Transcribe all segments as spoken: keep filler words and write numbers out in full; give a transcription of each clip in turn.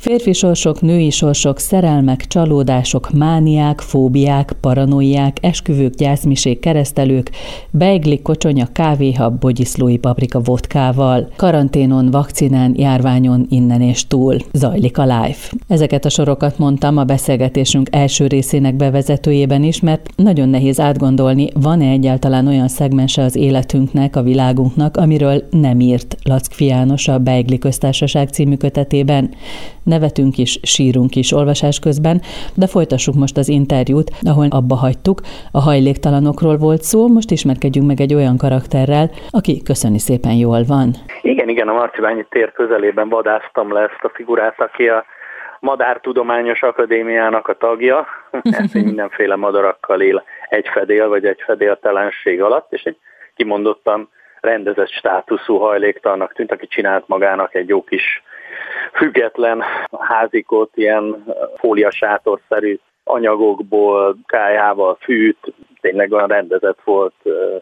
Férfi sorsok, női sorsok, szerelmek, csalódások, mániák, fóbiák, paranoiák, esküvők, gyászmisék, keresztelők, beigli, kocsonya, kávéhab, bogyiszlói paprika vodkával, karanténon, vakcinán, járványon, innen és túl. Zajlik a live. Ezeket a sorokat mondtam a beszélgetésünk első részének bevezetőjében is, mert nagyon nehéz átgondolni, van-e egyáltalán olyan szegmense az életünknek, a világunknak, amiről nem írt Lackfi János a Beigli Köztársaság című kötetében. Nevetünk is, sírunk is olvasás közben, de folytassuk most az interjút, ahol abba hagytuk. A hajléktalanokról volt szó, most ismerkedjünk meg egy olyan karakterrel, aki köszöni szépen jól van. Igen, igen, a Marcibányi tér közelében vadásztam le ezt a figurát, aki a Madártudományos Akadémiának a tagja, ez mindenféle madarakkal él egy fedél vagy egy fedéltelenség alatt, és egy kimondottan rendezett státuszú hajléktalannak tűnt, aki csinált magának egy jó kis független házikot, ilyen fóliasátorszerű anyagokból, kájával, fűt, tényleg olyan rendezett volt,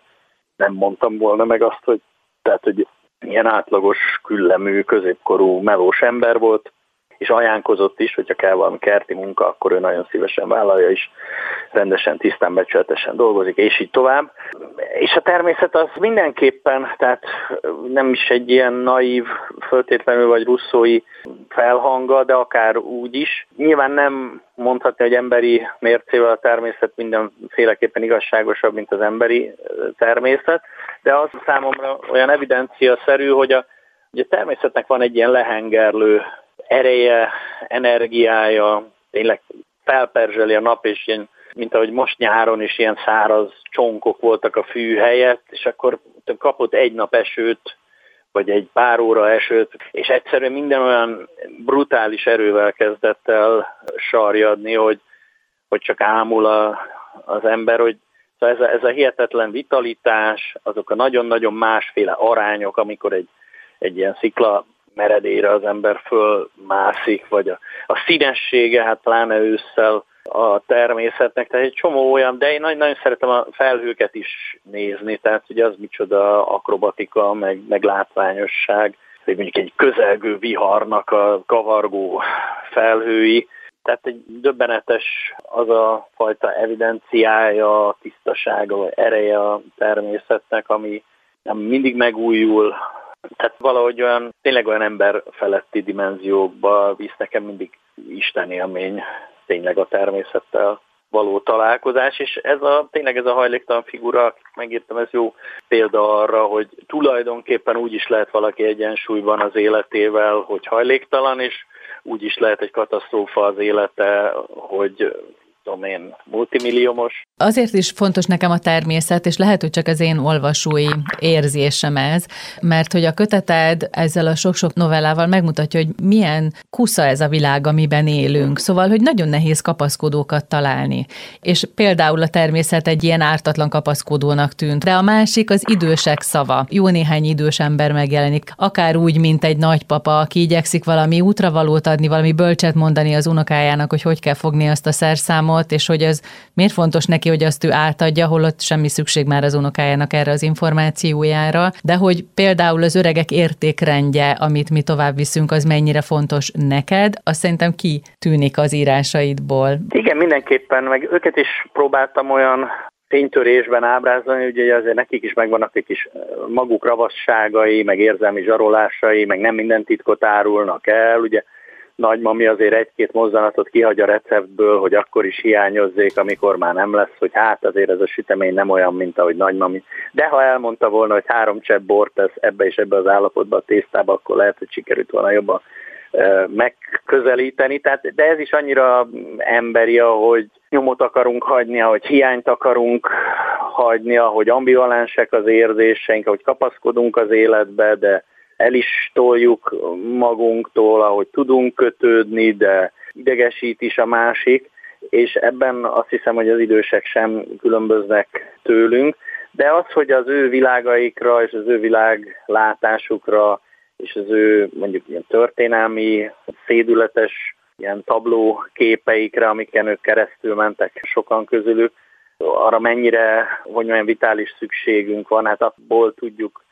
nem mondtam volna meg azt, hogy, tehát, hogy ilyen átlagos, küllemű, középkorú, melós ember volt, és ajánkozott is, hogyha kell valami kerti munka, akkor ő nagyon szívesen vállalja is, rendesen, tisztán, becsületesen dolgozik, és így tovább. És a természet az mindenképpen, tehát nem is egy ilyen naív, föltétlenül vagy russzói felhanga, de akár úgy is. Nyilván nem mondhatni, hogy emberi mércével a természet mindenféleképpen igazságosabb, mint az emberi természet, de az számomra olyan evidenciaszerű, hogy a, hogy a természetnek van egy ilyen lehengerlő ereje, energiája, tényleg felperzseli a nap, és ilyen, mint ahogy most nyáron is ilyen száraz csonkok voltak a fű helyett, és akkor kapott egy nap esőt, vagy egy pár óra esőt, és egyszerűen minden olyan brutális erővel kezdett el sarjadni, hogy, hogy csak ámul a, az ember, hogy szóval ez, a, ez a hihetetlen vitalitás, azok a nagyon-nagyon másféle arányok, amikor egy, egy ilyen szikla meredére az ember fölmászik, vagy a, a színessége, hát pláne ősszel a természetnek, tehát egy csomó olyan, de én nagyon, nagyon szeretem a felhőket is nézni, tehát ugye az micsoda akrobatika, meg, meg látványosság, vagy mondjuk egy közelgő viharnak a kavargó felhői, tehát egy döbbenetes az a fajta evidenciája, tisztasága, vagy ereje a természetnek, ami nem mindig megújul. Tehát valahogy olyan, tényleg olyan ember feletti dimenziókba visz nekem mindig istenélmény, tényleg a természettel való találkozás, és ez a, tényleg ez a hajléktalan figura, akit megírtam, ez jó példa arra, hogy tulajdonképpen úgy is lehet valaki egyensúlyban az életével, hogy hajléktalan, és úgy is lehet egy katasztrófa az élete, hogy tudom én, multimilliómos. Azért is fontos nekem a természet, és lehet, hogy csak az én olvasói érzésem ez, mert hogy a köteted ezzel a sok-sok novellával megmutatja, hogy milyen kusza ez a világ, amiben élünk. Szóval, hogy nagyon nehéz kapaszkodókat találni. És például a természet egy ilyen ártatlan kapaszkodónak tűnt. De a másik az idősek szava. Jó néhány idős ember megjelenik, akár úgy, mint egy nagypapa, aki igyekszik valami útravalót adni, valami bölcset mondani az unokájának, hogy hogy kell fogni azt a szerszámot, és hogy ez miért fontos neki, hogy azt ő átadja, holott semmi szükség már az unokájának erre az információjára, de hogy például az öregek értékrendje, amit mi tovább viszünk, az mennyire fontos neked, azt szerintem kitűnik az írásaidból. Igen, mindenképpen, meg őket is próbáltam olyan fénytörésben ábrázolni, ugye azért nekik is megvannak egy kis maguk ravasságai, meg érzelmi zsarolásai, meg nem minden titkot árulnak el, ugye nagymami azért egy-két mozzanatot kihagy a receptből, hogy akkor is hiányozzék, amikor már nem lesz, hogy hát azért ez a sütemény nem olyan, mint ahogy nagymami. De ha elmondta volna, hogy három csepp bort tesz ebbe és ebbe az állapotba a tésztába, akkor lehet, hogy sikerült volna jobban e, megközelíteni. Tehát, de ez is annyira emberi, ahogy nyomot akarunk hagyni, ahogy hiányt akarunk hagyni, ahogy ambivalensek az érzéseink, ahogy kapaszkodunk az életbe, de el is toljuk magunktól, ahogy tudunk kötődni, de idegesít is a másik, és ebben azt hiszem, hogy az idősek sem különböznek tőlünk, de az, hogy az ő világaikra és az ő világlátásukra és az ő mondjuk ilyen történelmi, szédületes ilyen tabló képeikre, amiken ők keresztül mentek sokan közülük, arra mennyire, hogy olyan vitális szükségünk van, hát abból tudjuk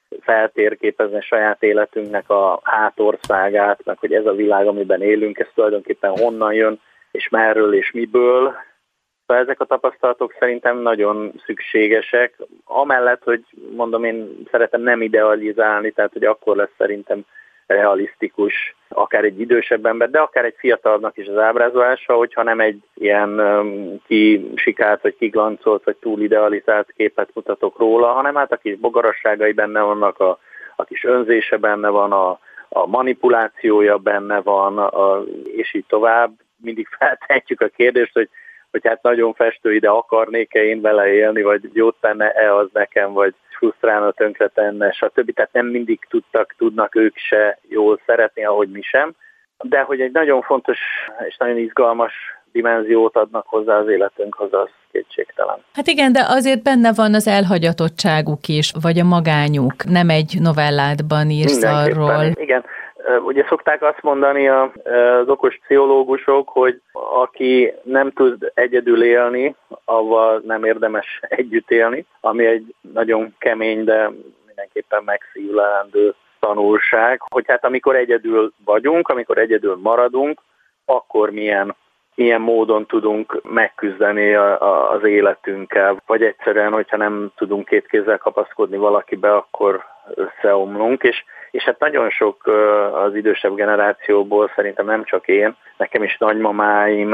feltérképezni saját életünknek a hátországát, meg hogy ez a világ, amiben élünk, ez tulajdonképpen honnan jön, és merről, és miből. Szóval ezek a tapasztalatok szerintem nagyon szükségesek. Amellett, hogy mondom, én szeretem nem idealizálni, tehát hogy akkor lesz szerintem realisztikus, akár egy idősebb ember, de akár egy fiatalabbnak is az ábrázolása, hogyha nem egy ilyen um, kisikált, vagy kiglancolt, vagy túl idealizált képet mutatok róla, hanem hát a kis bogarasságai benne vannak, a, a kis önzése benne van, a, a manipulációja benne van, a, és így tovább. Mindig feltehetjük a kérdést, hogy, hogy hát nagyon festő ide akarnék-e én vele élni, vagy jót tenne-e az nekem, vagy frusztrálna, tönkre tenne, stb. Tehát nem mindig tudtak, tudnak ők se jól szeretni, ahogy mi sem. De hogy egy nagyon fontos és nagyon izgalmas dimenziót adnak hozzá az életünkhoz, az kétségtelen. Hát igen, de azért benne van az elhagyatottságuk is, vagy a magányuk. Nem egy novelládban írsz arról. Igen. Ugye szokták azt mondani az okos pszichológusok, hogy aki nem tud egyedül élni, avval nem érdemes együtt élni, ami egy nagyon kemény, de mindenképpen megszívlelendő tanulság, hogy hát amikor egyedül vagyunk, amikor egyedül maradunk, akkor milyen, milyen módon tudunk megküzdeni a, a, az életünkkel, vagy egyszerűen, hogyha nem tudunk két kézzel kapaszkodni valakibe, akkor összeomlunk, és És hát nagyon sok az idősebb generációból, szerintem nem csak én, nekem is nagymamáim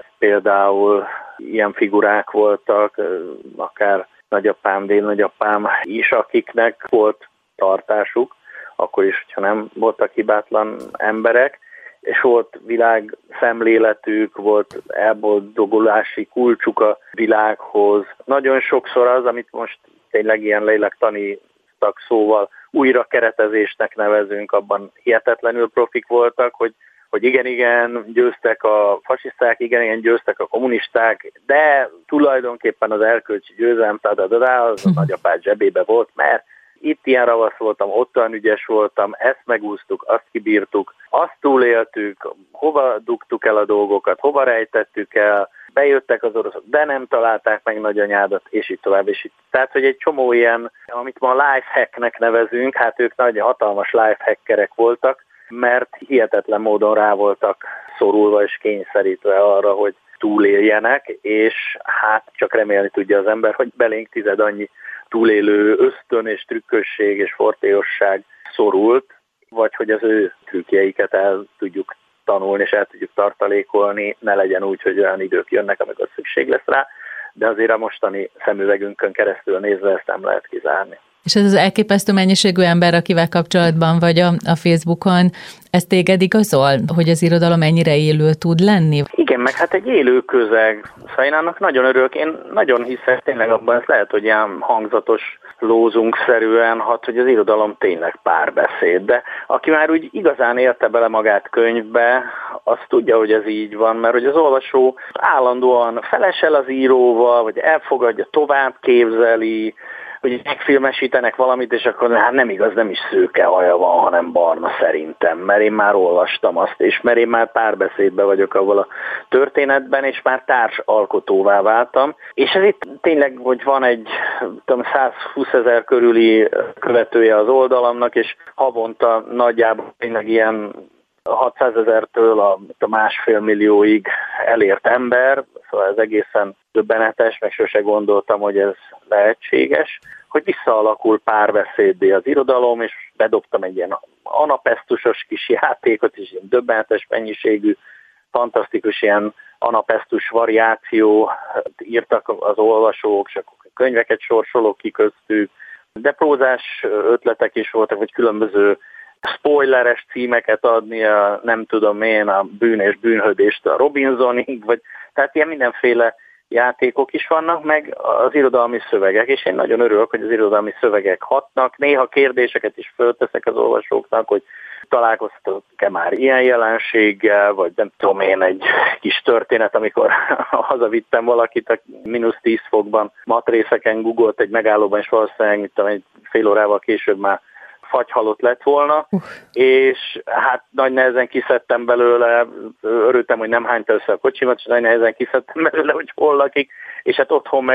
például ilyen figurák voltak, akár nagyapám, dédnagyapám is, akiknek volt tartásuk, akkor is, hogyha nem voltak hibátlan emberek, és volt világ szemléletük, volt elboldogulási kulcsuk a világhoz. Nagyon sokszor az, amit most tényleg ilyen lélektani szóval újra keretezésnek nevezünk, abban hihetetlenül profik voltak, hogy, hogy igen-igen győztek a fasiszták, igen-igen győztek a kommunisták, de tulajdonképpen az erkölcsi győzelem, az a nagyapád zsebébe volt, mert itt ilyen ravasz voltam, ott olyan ügyes voltam, ezt megúsztuk, azt kibírtuk, azt túléltük, hova dugtuk el a dolgokat, hova rejtettük el, bejöttek az oroszok, de nem találták meg nagyanyádat, és így tovább, és így. Tehát, hogy egy csomó ilyen, amit ma lifehacknek nevezünk, hát ők nagy hatalmas lifehackerek voltak, mert hihetetlen módon rá voltak szorulva és kényszerítve arra, hogy túléljenek, és hát csak remélni tudja az ember, hogy belénk tized annyi túlélő ösztön és trükkösség és fortéosság szorult, vagy hogy az ő trükkjeiket el tudjuk tanulni, és el tudjuk tartalékolni, ne legyen úgy, hogy olyan idők jönnek, amikor szükség lesz rá, de azért a mostani szemüvegünkön keresztül nézve ezt nem lehet kizárni. És ez az elképesztő mennyiségű ember, akivel kapcsolatban vagy a, a Facebookon, ez téged igazol, hogy az irodalom ennyire élő tud lenni? Igen, meg hát egy élő közeg. Szóval én annak nagyon örülök. Én nagyon hiszek tényleg abban, ez lehet, hogy ilyen hangzatos lózungszerűen hat, hogy az irodalom tényleg párbeszéd. De aki már úgy igazán érte bele magát könyvbe, az tudja, hogy ez így van, mert hogy az olvasó állandóan felesel az íróval, vagy elfogadja, tovább képzeli, hogy megfilmesítenek valamit, és akkor hát nem igaz, nem is szőke haja van, hanem barna szerintem, mert én már olvastam azt, és mert én már párbeszédben vagyok avval a történetben, és már társalkotóvá váltam. És ez itt tényleg, hogy van egy tudom, százhúszezer körüli követője az oldalamnak, és havonta nagyjából tényleg ilyen hatszázezertől a, a másfél millióig elért ember, szóval ez egészen döbbenetes, meg sose gondoltam, hogy ez lehetséges, hogy visszaalakul párbeszéddé az irodalom, és bedobtam egy ilyen anapesztusos kis játékot, és ilyen döbbenetes mennyiségű, fantasztikus ilyen anapesztus variáció írtak az olvasók, és akkor könyveket sorsolok ki köztük, de prózás ötletek is voltak, vagy különböző spoileres címeket adni, a, nem tudom én, a bűn és bűnhődést a Robinsonig, vagy tehát ilyen mindenféle játékok is vannak, meg az irodalmi szövegek, és én nagyon örülök, hogy az irodalmi szövegek hatnak. Néha kérdéseket is fölteszek az olvasóknak, hogy találkoztatok-e már ilyen jelenséggel, vagy nem tudom én, egy kis történet, amikor hazavittem valakit a mínusz tíz fokban matrészeken gugolt egy megállóban, és valószínűleg mit tudom, egy fél órával később már fagyhalott lett volna, uh. és hát nagy nehezen kiszedtem belőle, örültem, hogy nem hányta össze a kocsimat, és nagy nehezen kiszedtem belőle, hogy hol lakik, és hát otthon meg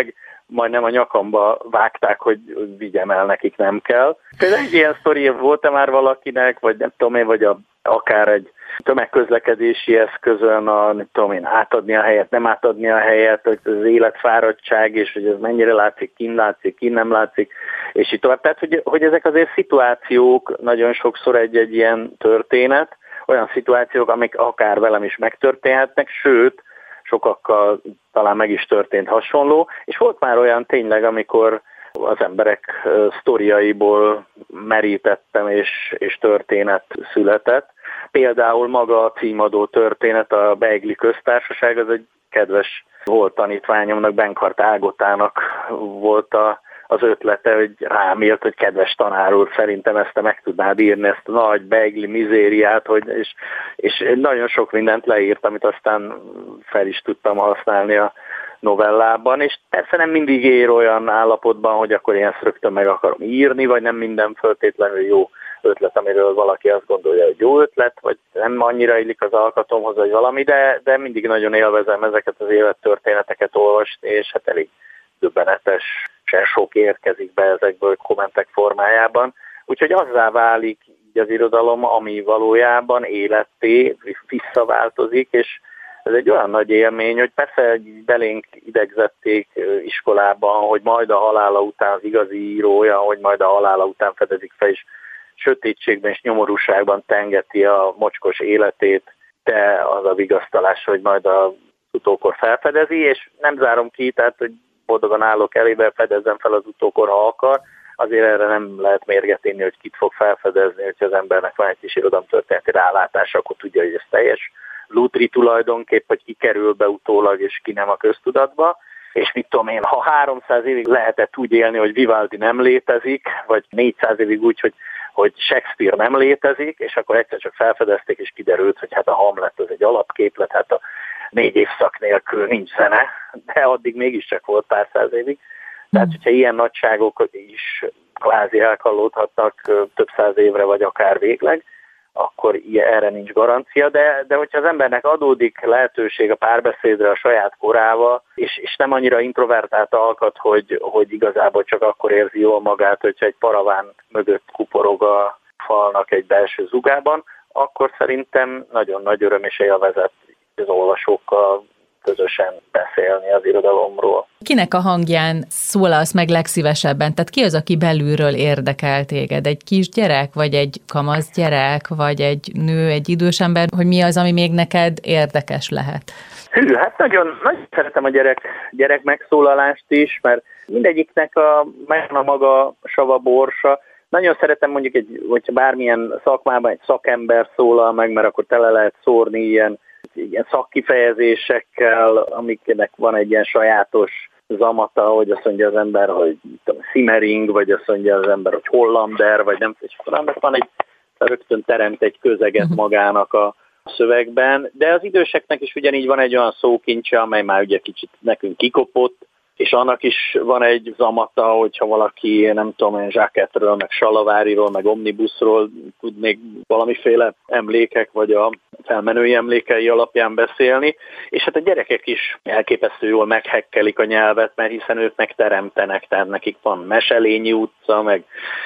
majdnem a nyakamba vágták, hogy vigyem el, nekik nem kell. Például egy ilyen sztori volt-e már valakinek, vagy nem tudom én, vagy a, akár egy tömegközlekedési eszközön, a, nem tudom én, átadni a helyet, nem átadni a helyet, hogy az életfáradtság, és hogy ez mennyire látszik, kin látszik, kin nem látszik, és így tovább. Tehát, hogy, hogy ezek azért szituációk, nagyon sokszor egy-egy ilyen történet, olyan szituációk, amik akár velem is megtörténhetnek, sőt, sokakkal talán meg is történt hasonló, és volt már olyan tényleg, amikor az emberek sztoriaiból merítettem, és, és történet született. Például maga a címadó történet, a Beigli Köztársaság, az egy kedves volt tanítványomnak, Benkhart Ágotának volt a, az ötlete, hogy rám írt, hogy kedves tanár úr, szerintem ezt te meg tudnád írni, ezt a nagy beigli mizériát, hogy, és, és nagyon sok mindent leírt, amit aztán fel is tudtam használni a novellában, és persze nem mindig ér olyan állapotban, hogy akkor én ezt rögtön meg akarom írni, vagy nem minden föltétlenül jó ötlet, amiről valaki azt gondolja, hogy jó ötlet, vagy nem annyira illik az alkatomhoz, vagy valami, de, de mindig nagyon élvezem ezeket az élettörténeteket olvasni, és hát elég döbbenetesen sok érkezik be ezekből kommentek formájában. Úgyhogy azzá válik így az irodalom, ami valójában életté visszaváltozik, és ez egy olyan nagy élmény, hogy persze belénk idegzették iskolában, hogy majd a halála után az igazi író olyan, hogy majd a halála után fedezik fel, és sötétségben és nyomorúságban tengeti a mocskos életét, de az a vigasztalás, hogy majd a utókor felfedezi, és nem zárom ki, tehát hogy boldogan állok elébe, fedezzem fel az utókor, ha akar, azért erre nem lehet mérget inni, hogy kit fog felfedezni, hogyha az embernek van egy kis irodalomtörténeti rálátása, akkor tudja, hogy ez teljes lútri tulajdonképp, hogy ki kerül be utólag, és ki nem a köztudatba. És mit tudom én, ha háromszáz évig lehetett úgy élni, hogy Vivaldi nem létezik, vagy négyszáz évig úgy, hogy, hogy Shakespeare nem létezik, és akkor egyszer csak felfedezték, és kiderült, hogy hát a Hamlet az egy alapképlet, hát a négy évszak nélkül nincs zene, de addig mégiscsak volt pár száz évig. Tehát, hogyha ilyen nagyságok is kvázi elkallódhatnak több száz évre, vagy akár végleg, akkor erre nincs garancia, de, de hogyha az embernek adódik lehetőség a párbeszédre a saját korával, és, és nem annyira introvertált alkat, hogy, hogy igazából csak akkor érzi jól magát, hogyha egy paraván mögött kuporog a falnak egy belső zugában, akkor szerintem nagyon nagy öröm és élvezet az olvasókkal közösen beszélni az irodalomról. Kinek a hangján szólalsz meg legszívesebben? Tehát ki az, aki belülről érdekel téged? Egy kisgyerek, vagy egy kamasz gyerek, vagy egy nő, egy idős ember? Hogy mi az, ami még neked érdekes lehet? Hű, hát nagyon, nagyon szeretem a gyerek, gyerek megszólalást is, mert mindegyiknek a, a maga sava borsa. Nagyon szeretem mondjuk, egy, hogyha bármilyen szakmában egy szakember szólal meg, mert akkor tele lehet szórni ilyen ilyen szakkifejezésekkel, amiknek van egy ilyen sajátos zamata, hogy azt mondja az ember, hogy tudom, Simmering, vagy azt mondja az ember, hogy Hollander, vagy nem, és akkor annak van egy, rögtön teremt egy közeget magának a szövegben, de az időseknek is ugyanígy van egy olyan szókincse, amely már ugye kicsit nekünk kikopott, és annak is van egy zamata, hogyha valaki, nem tudom én, zsáketről, meg salaváriról, meg omnibusról tud még valamiféle emlékek, vagy a felmenői emlékei alapján beszélni, és hát a gyerekek is elképesztő jól meghekkelik a nyelvet, mert hiszen ők megteremtenek, tehát nekik van Meselényi utca, meg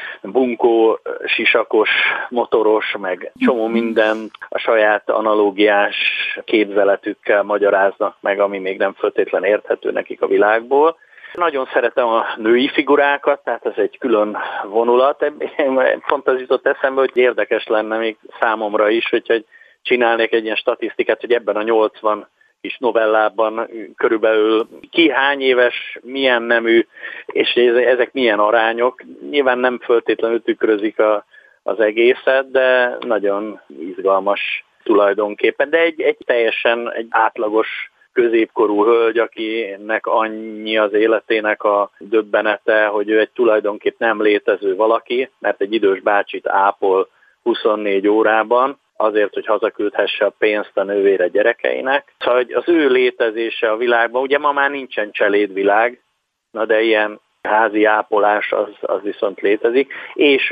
bunkó, sisakos, motoros, meg csomó minden a saját analógiás képzeletükkel magyaráznak meg, ami még nem feltétlen érthető nekik a világból. Nagyon szeretem a női figurákat, tehát ez egy külön vonulat. Pont az jutott eszembe, hogy érdekes lenne még számomra is, hogyha csinálnék egy ilyen statisztikát, hogy ebben a nyolcvan kis novellában körülbelül ki hány éves, milyen nemű, és ezek milyen arányok. Nyilván nem feltétlenül tükrözik a, az egészet, de nagyon izgalmas tulajdonképpen. De egy, egy teljesen egy átlagos középkorú hölgy, akinek annyi az életének a döbbenete, hogy ő egy tulajdonképp nem létező valaki, mert egy idős bácsit ápol huszonnégy órában, azért, hogy hazaküldhesse a pénzt a nővére gyerekeinek. Szóval hogy az ő létezése a világban, ugye ma már nincsen cselédvilág, na de ilyen házi ápolás az, az viszont létezik, és ő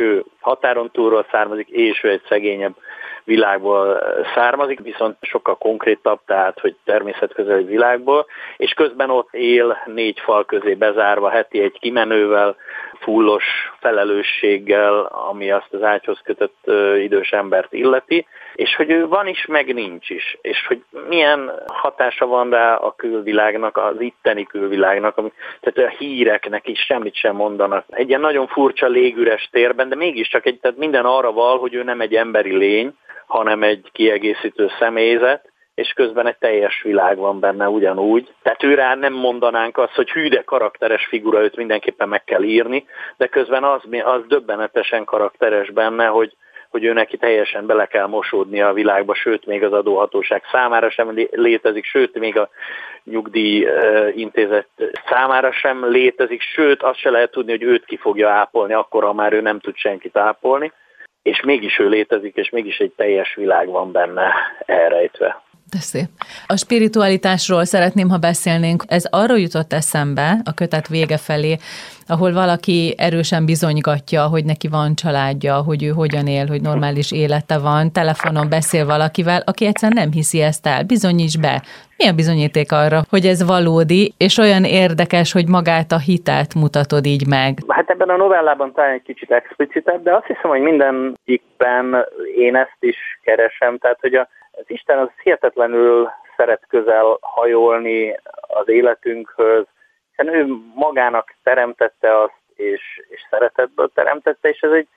határon túlról származik, és ő egy szegényebb világból származik, viszont sokkal konkrétabb, tehát hogy természetközeli világból, és közben ott él négy fal közé bezárva, heti egy kimenővel, fullos felelősséggel, ami azt az ágyhoz kötött idős embert illeti, és hogy ő van is, meg nincs is, és hogy milyen hatása van rá a külvilágnak, az itteni külvilágnak, ami, tehát a híreknek is semmit sem mondanak. Egy ilyen nagyon furcsa légüres térben, de mégiscsak egy, tehát minden arra val, hogy ő nem egy emberi lény, hanem egy kiegészítő személyzet, és közben egy teljes világ van benne ugyanúgy. Tehát őrá nem mondanánk azt, hogy hű, de karakteres figura, őt mindenképpen meg kell írni, de közben az, az döbbenetesen karakteres benne, hogy, hogy ő neki teljesen bele kell mosódnia a világba, sőt, még az adóhatóság számára sem létezik, sőt, még a nyugdíj intézet számára sem létezik, sőt, azt se lehet tudni, hogy őt ki fogja ápolni, akkor, ha már ő nem tud senkit ápolni, és mégis ő létezik, és mégis egy teljes világ van benne elrejtve. De szép. A spiritualitásról szeretném, ha beszélnénk. Ez arra jutott eszembe a kötet vége felé, ahol valaki erősen bizonygatja, hogy neki van családja, hogy ő hogyan él, hogy normális élete van, telefonon beszél valakivel, aki egyszerűen nem hiszi ezt el. Bizonyíts be. Mi a bizonyíték arra, hogy ez valódi, és olyan érdekes, hogy magát a hitet mutatod így meg? Hát ebben a novellában talán egy kicsit explicitebb, de azt hiszem, hogy mindenikben én ezt is keresem, tehát hogy a az Isten az hihetetlenül szeret közel hajolni az életünkhöz, hiszen ő magának teremtette azt, és, és szeretetből teremtette, és ez egy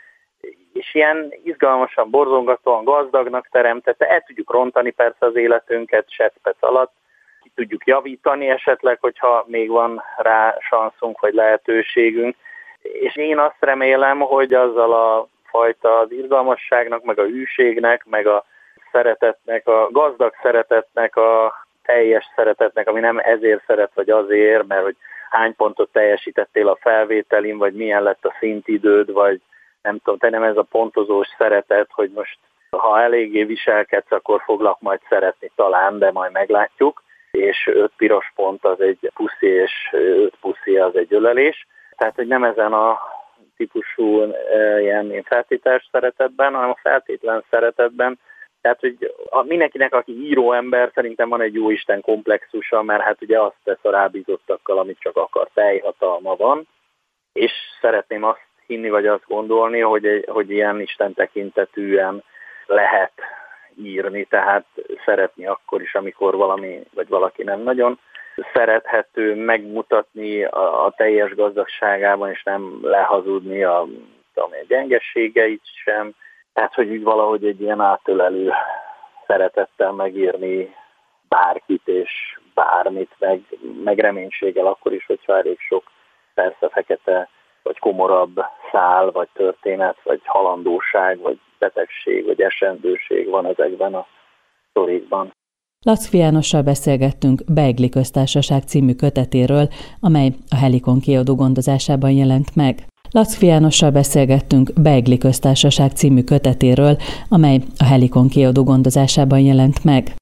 és ilyen izgalmasan, borzongatóan gazdagnak teremtette. El tudjuk rontani persze az életünket seppec alatt, ki tudjuk javítani esetleg, hogyha még van rá sanszunk vagy lehetőségünk. És én azt remélem, hogy azzal a fajta az izgalmasságnak, meg a hűségnek, meg a szeretetnek, a gazdag szeretetnek, a teljes szeretetnek, ami nem ezért szeret, vagy azért, mert hogy hány pontot teljesítettél a felvételin, vagy milyen lett a szintidőd, vagy nem tudom, te nem ez a pontozós szeretet, hogy most ha eléggé viselkedsz, akkor foglak majd szeretni talán, de majd meglátjuk, és öt piros pont az egy puszi, és öt puszi az egy ölelés. Tehát, hogy nem ezen a típusú ilyen feltételes szeretetben, hanem a feltétlen szeretetben. Tehát, hogy a, mindenkinek, aki író ember, szerintem van egy jóisten komplexusa, mert hát ugye azt tesz a rábízottakkal, amit csak akar, teljhatalma van, és szeretném azt hinni, vagy azt gondolni, hogy, hogy ilyen Isten tekintetűen lehet írni, tehát szeretni akkor is, amikor valami, vagy valaki nem nagyon szerethető, megmutatni a, a teljes gazdagságában, és nem lehazudni a, a gyengességeit sem. Tehát, hogy úgy valahogy egy ilyen átölelő szeretettel megírni bárkit és bármit, meg, meg reménységgel akkor is, hogyha elég sok persze fekete, vagy komorabb szál, vagy történet, vagy halandóság, vagy betegség, vagy esendőség van ezekben a sztorikban. Lackfi Jánossal beszélgettünk Beigli Köztársaság című kötetéről, amely a Helikon kiadó gondozásában jelent meg. Lackfi Jánossal beszélgettünk Beigli Köztársaság című kötetéről, amely a Helikon kiadó gondozásában jelent meg.